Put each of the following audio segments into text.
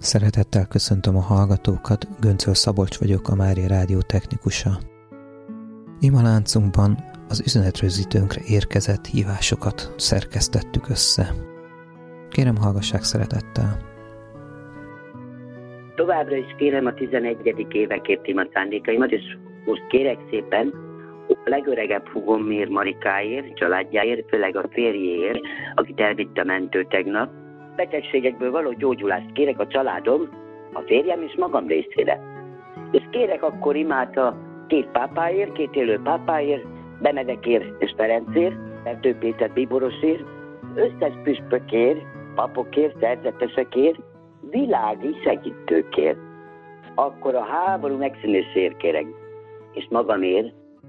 Szeretettel köszöntöm a hallgatókat, Göncöl Szabolcs vagyok, a Mária Rádió technikusa. Imaláncunkban az üzenetrögzítőnkre érkezett hívásokat szerkesztettük össze. Kérem, hallgassák szeretettel! Továbbra is kérem a 11. évekért imat szándékaimat, és most kérek szépen a legöregebb húgomért, Marikáért, családjáért, főleg a férjéért, akit elvitt a mentő tegnap. Betegségekből való gyógyulást kérek a családom, a férjem és magam részére. És kérek akkor imát a két pápáért, két élő pápáért, Benedekért és Ferencért, Erdő Péter Bíborosért, összes püspökért, papokért, szerzetesekért, világi segítőkért. Akkor a háború megszűnéséért kérek, és magamért.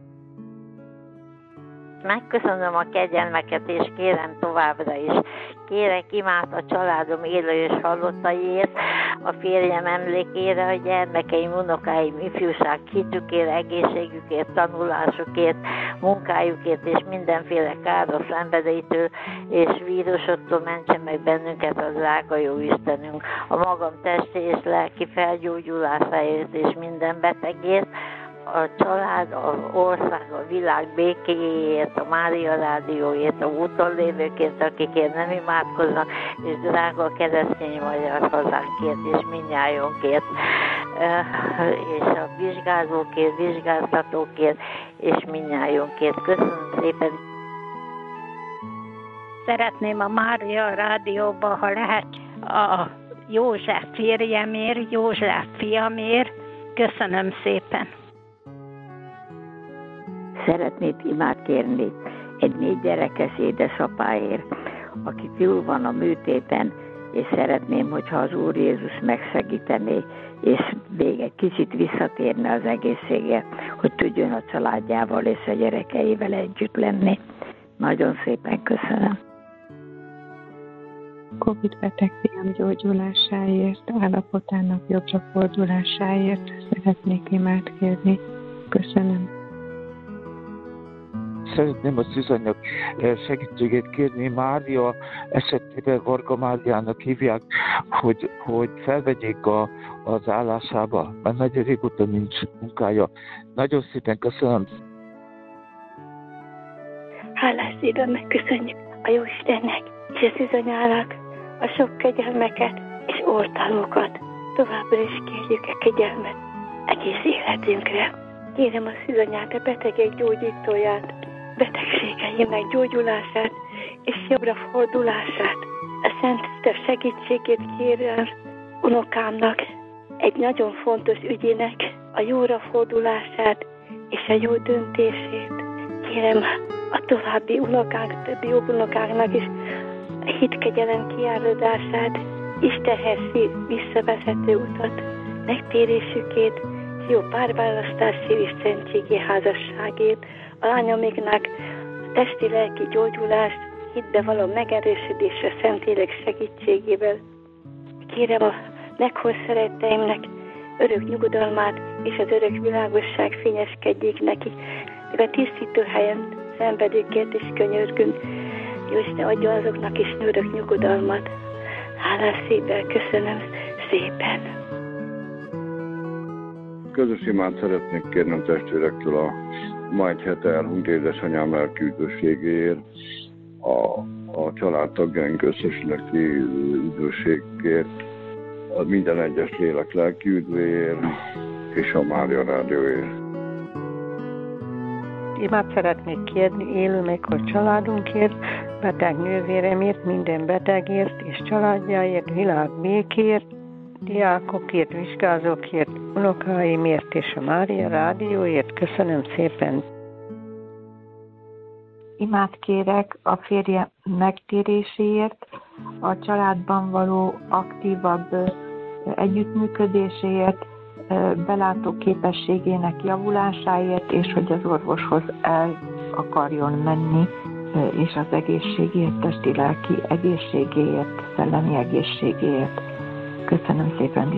Megköszönöm a kegyelmeket, és kérem továbbra is. Kérek imát a családom élő és halottaiért, a férjem emlékére, a gyermekeim, unokáim, ifjúság hitükért, egészségükért, tanulásukért, munkájukért és mindenféle káros szenvedélytől és vírusoktól mentse meg bennünket az drága jó Istenünk, a magam testi és lelki felgyógyulásáért és minden betegért, a család, az ország, a világ békéjéért, a Mária Rádióért, a úton lévőkért, akikért nem imádkoznak, és drága keresztény magyar hazánkért, és mindnyájunkért, és a vizsgázókért, vizsgáztatókért, és mindnyájunkért. Köszönöm szépen! Szeretném a Mária Rádióba, ha lehet, a József férjemért, József fiamért. Köszönöm szépen! Szeretnék imát kérni egy 4 gyerekes édesapáért, aki túl van a műtéten, és szeretném, hogyha az Úr Jézus megsegítené, és még egy kicsit visszatérne az egészsége, hogy tudjon a családjával és a gyerekeivel együtt lenni. Nagyon szépen köszönöm. Covid-beteg fiam gyógyulásáért, állapotának jobbra fordulásáért szeretnék imát kérni. Köszönöm. Szeretném a szűzanyag segítségét kérni. Mária esetében Varga Máriának hívják, hogy felvegyék az állásába, mert nagyon régóta nincs munkája. Nagyon szépen köszönöm. Hálás szívem megköszönjük a Jóistennek és a szűzanyának a sok kegyelmeket és oltalmukat. Továbbra is kérjük a kegyelmet egész életünkre. Kérem a szűzanyát, a betegek gyógyítóját, betegségeinek gyógyulását és jobbra fordulását. A Szent Isten segítségét kérem unokámnak egy nagyon fontos ügyének a jóra fordulását és a jó döntését. Kérem a további unokák, többi unokáknak is a hitkegyelem kiáradását, Istenhez visszavezető utat, megtérésükét, jó párválasztási és szentségi házasságét, a lányomiknak a testi-lelki gyógyulást, hitbe való megerősödés a Szentlélek segítségével. Kérem a meghalt szeretteimnek örök nyugodalmát, és az örök világosság fényeskedjék nekik, meg a tisztító helyen szenvedőkért is könyörgünk. Jó Isten adja azoknak is örök nyugodalmat. Hálás szépen, köszönöm szépen. Közös imát szeretnék kérnem testvérektől a majd hete elhunyt édesanyám lelki üdvösségéért, a családtagjaink összes lelki üdvösségért, a minden egyes lélek lelki üdvéért és a Mária Rádióért. Imát szeretnék kérni élő meghalt családunkért, beteg nővéremért, minden betegért és családjáért, világ békért, diákokért, vizsgázókért, unokáimért és a Mária Rádióért. Köszönöm szépen! Imát kérek a férje megtéréséért, a családban való aktívabb együttműködéséért, belátó képességének javulásáért, és hogy az orvoshoz el akarjon menni, és az egészségért, testi-lelki egészségéért, szellemi egészségéért. Köszönöm szépen!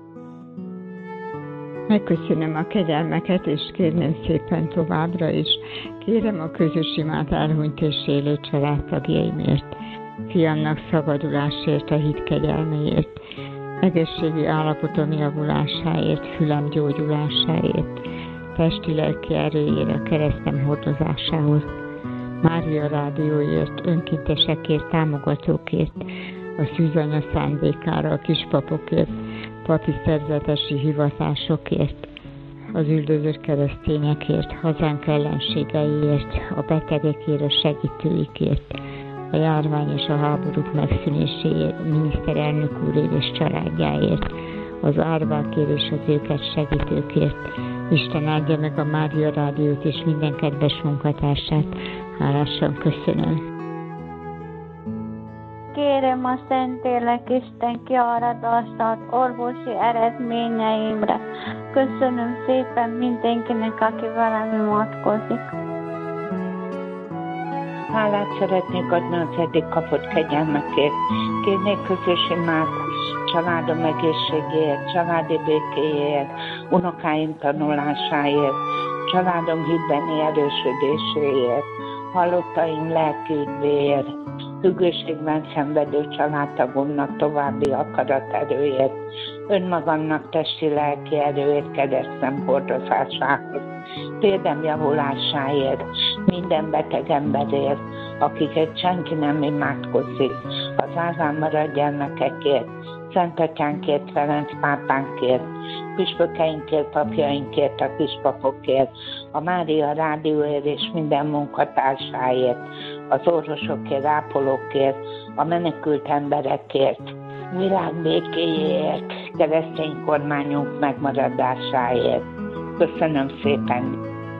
Megköszönöm a kegyelmeket, és kérném szépen továbbra is. Kérem a közös imát elhunyt és élő családtagjaimért, fiamnak szabadulásért, a hit kegyelméért, egészségi állapotom javulásáért, fülem gyógyulásáért, testi-lelki erőjére, a keresztem hordozásához, Mária rádióért, önkéntesekért, támogatókért, a szűzanya szándékára, a kispapokért, papi szerzetesi hivatásokért, az üldözött keresztényekért, hazánk ellenségeiért, a betegekért, a segítőikért, a járvány és a háborúk megszűnéséért, miniszterelnök úrért és családjáért, az árvákért és az őket segítőkért. Isten áldja meg a Mária rádiót és minden kedves munkatársát. Hálásan köszönöm. Kérem a Szentlélek Isten kiáradását orvosi eredményeimre. Köszönöm szépen mindenkinek, aki velem imádkozik. Hálát szeretnék adni az eddig kapott kegyelmekért. Kérnék közös imát családom egészségéért, családi békéért, unokáim tanulásáért, családom hibbeni erősödéséért, halottaim lelki üdvéért, függőségben szenvedő családtagomnak további akaraterőért, önmagamnak testi-lelki erőért, keresztem hordozásához, példám javulásáért, minden beteg emberért, akiket senki nem imádkozik, az árván maradt gyermekekért, Szent Atyánkért, Ferenc pápánkért, püspökeinkért, papjainkért, a kispapokért, a Mária rádióért és minden munkatársáért, az orvosokért, ápolókért, a menekült emberekért, világ békéjéért, keresztény kormányunk megmaradásáért. Köszönöm szépen!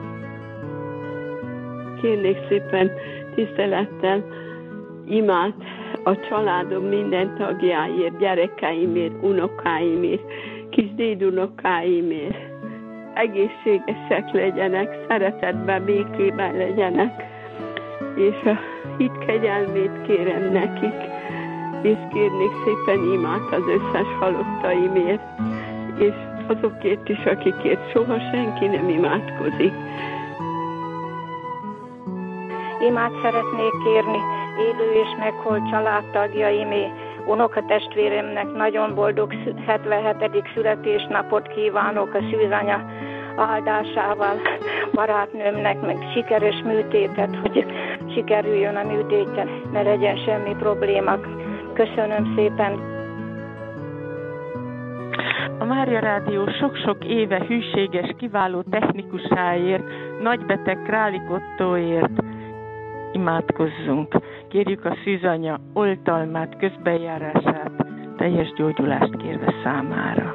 Kérnék szépen tisztelettel imát a családom minden tagjáért, gyerekeimért, unokáimért, kis dédunokáimért. Egészségesek legyenek, szeretetben, békében legyenek, és a hit kegyelmét kérem nekik, és kérnék szépen imát az összes halottaimért, és azokért is, akikért soha senki nem imádkozik. Imát szeretnék kérni élő és meghalt családtagjaimé, unokatestvéremnek nagyon boldog 77. születésnapot kívánok a szűzanya áldásával, barátnőmnek meg sikeres műtétet, hogy sikerüljön a műtétje, ne legyen semmi probléma. Köszönöm szépen! A Mária Rádió sok-sok éve hűséges, kiváló technikusáért, nagybeteg Králik Ottóért imádkozzunk. Kérjük a szűzanya oltalmát, közbenjárását, teljes gyógyulást kérve számára.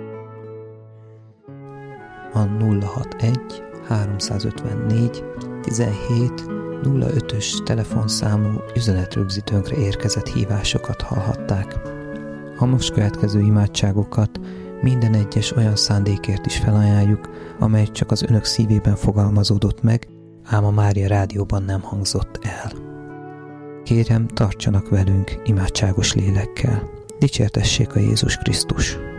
A 061 354 17 05-ös telefonszámú üzenetrögzítőnkre érkezett hívásokat hallhatták. A most következő imádságokat minden egyes olyan szándékért is felajánljuk, amely csak az önök szívében fogalmazódott meg, ám a Mária Rádióban nem hangzott el. Kérem, tartsanak velünk imádságos lélekkel. Dicsértessék a Jézus Krisztus!